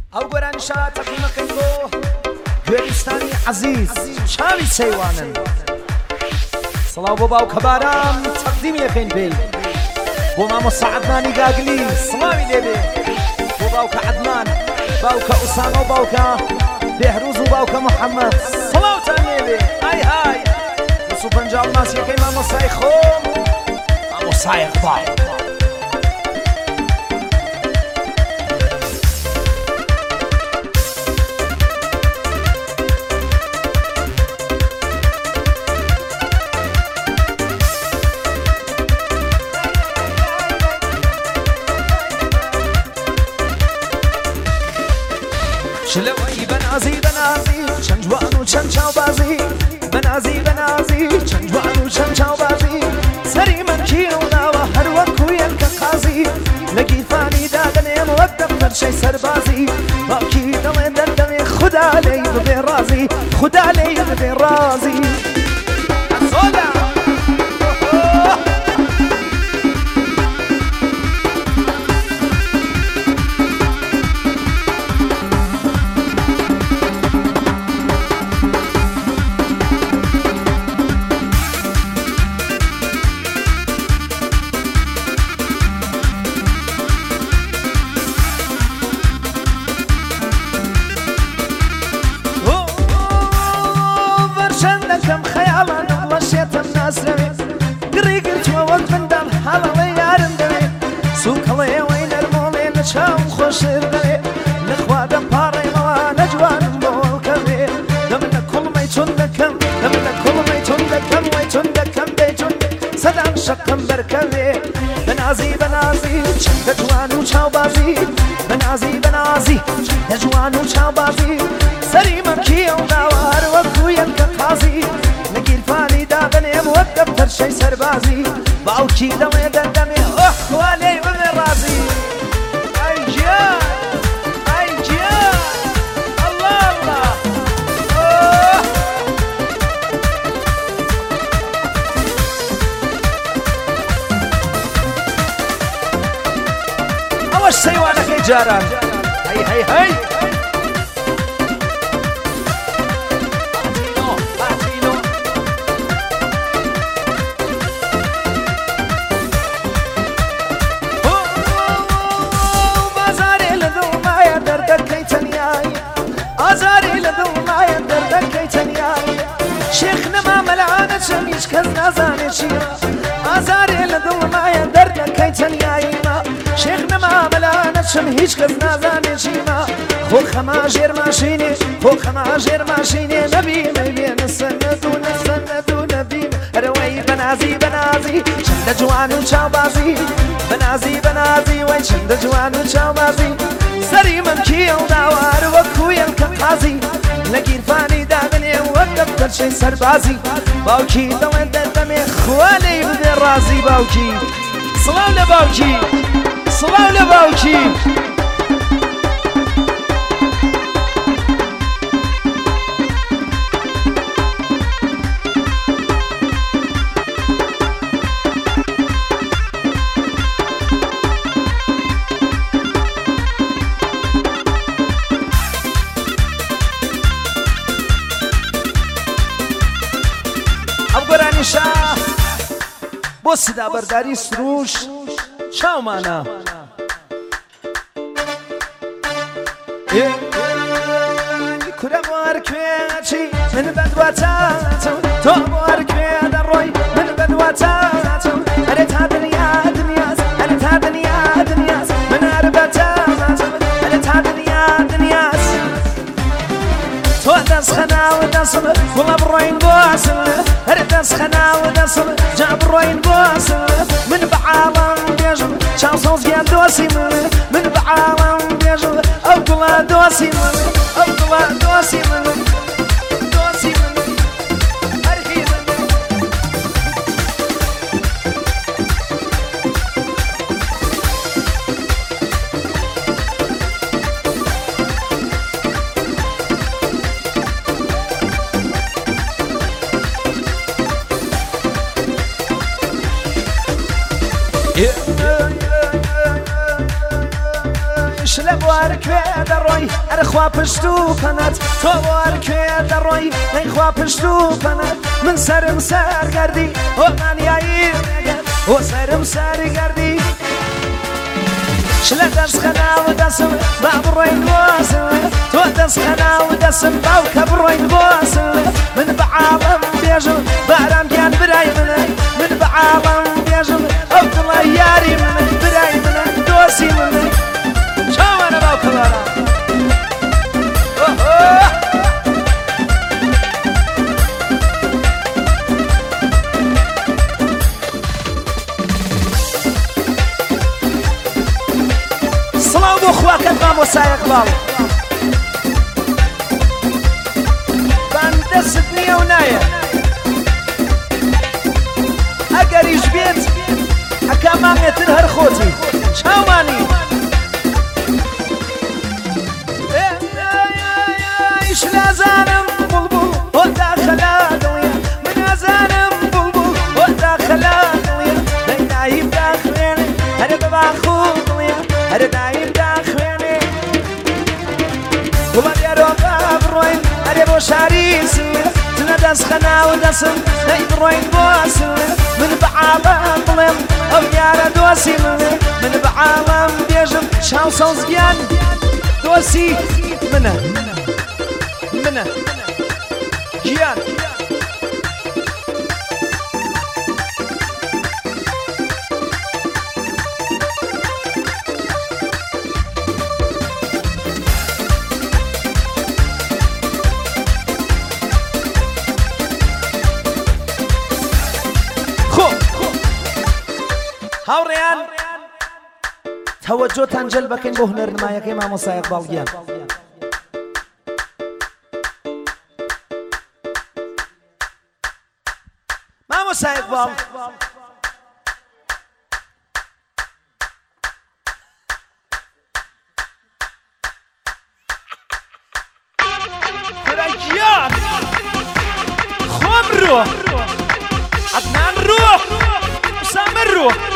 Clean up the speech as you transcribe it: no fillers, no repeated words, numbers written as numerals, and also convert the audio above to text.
ئەو گۆرانیشە تەقیمەکەی بۆ کوێستانی عەزیز شاوی سەیوانن سڵاو بۆ باوکە باران تەقدیمیەکەین پێی بۆ مامۆستا عەدنانی گاگلی سڵاوی لێبێ بۆ باوکە عەدنان باوکە ئوسامە و باوکە بێهروز و باوکە محەممەد سڵاوتان لێبێ ئای های 250 ماسیەکەی مامۆستای خۆم مامۆستای ئەقباڵ شلوی بنازی بنازی چند جوان و چند چاوبازی بنازی بنازی چند جوان و چند چاوبازی سری من کیونا و هر وقت یک قاضی لگی فانی دادنیم وقت دفتر شی سربازی باکی دل دردم خدا لی ببی رازی خدا لی ببی رازی بنازی بنازی چند جوان و چاوبازی بنازی بنازی چند جوان و چاوبازی سری من کیونا و هر وقت یک قاضی نگیر فانی دادنیم و دفتر شی سربازی باوکی دل دردم خوالی ببی رازی ای جان ای جان الله الله اوش سیوانك جاران هی هی هی هیچ کس نزانه چیه آزاری لدل مایه دردکەی تەنیاییمە شێخ نەمامەلانەچم هیچ کەس نازانێ چیمە خۆ خەما ژێر ماشینێ خۆ خەما ژێر ماشینێ نەبیمە بێنە سەنەد و نەسەنەد و نەبیم هەرەوەی بەنازی بەنازی چەندە جوان و چاوبازی بەنازی بەنازی وەی چەندە جوان و چاوبازی سەری من کیەڵداوە هەر وەکو یەکە قازی لە گیرفانی داگنێ وەک دەفتەر شەی سەربازی باوکی دەڵێ دەردەمێ خوا لێی ببێ ڕازی باوکی سڵاو لە باوکی سڵاو لە باوکی بۆ سدا بەرداری سروش چاومانە کورە بۆ هەر کوێچی من بەدواتاتم تۆ بۆ هەر کوێ دەڕۆی من بەدواتاتم هەرێ تا دنیا دنیاس هەرێ تا دنیا دنیاس من هەر بەتاتم هەرێ تا دنیا دنیاس تۆ دەست خەناوە دەسم وڵە بڕۆین بۆ ئاسم هەرێ دەست خەناوە دەسم جا بڕۆین بۆ ئاسم من بە عاڵەم بێژم چاو سەوزگیان دۆسی من بە عاڵەم بێژم ئەو گوڵە دۆسی من ئەو گوڵە دۆسی من دۆسی من هەرهی من شلە بوار کوێ دەڕۆی ئەرخوا پشت و پەنات تۆ بوار کوێ دەڕۆی نەیخوا پشت و پەنات من سرم سەرگەردی ئۆمانیایی ئۆ سرم سەرگەردی شلە دەستخەنا و دەسم با بڕۆین بۆسم تۆ دەستخەنا و دەسم باوکە بڕۆین بۆسم من بە عاڵم بێژم بارامگیان برای منە من بە عاڵم بێژم ئەو دڵە یاری منە برای منە دۆسی منە چاوانە باوکەوارە سڵاو بۆ خواکەت مامۆستا ئیقباڵ دەست نییە و نایە ئەگەریش بێت ئەکا مامێتر هەر خۆتی چاوانی ئیش نازانم بڵبوڵ بۆ داخەلا دڵیە من نازانم بڵبوڵ بۆ داخەلا دڵیە دەی نایم داخوێنێ هەرە بە باخۆ دڵیە هەرە نایم داخوێنێ وڵە لێرۆکە بڕۆین هەرێ بۆ شاری سوێ تنە دەستخەنا و دەسم دەی بڕۆین بۆ سوێ من بە عاڵەم بڵێم ئەو یارە دۆسی منێ من بە عاڵەم بێژم چاو سەوزگیان دۆسی منە منە گیان هاوڕێیان تەوەجۆتان جەل بەکەین بۆ هونەرنمایەکەی مامۆستا ئیقباڵ گیان مامۆستا ئیقباڵ گیان خۆم ڕۆ عەدنان ڕۆ ئوسامە ڕۆ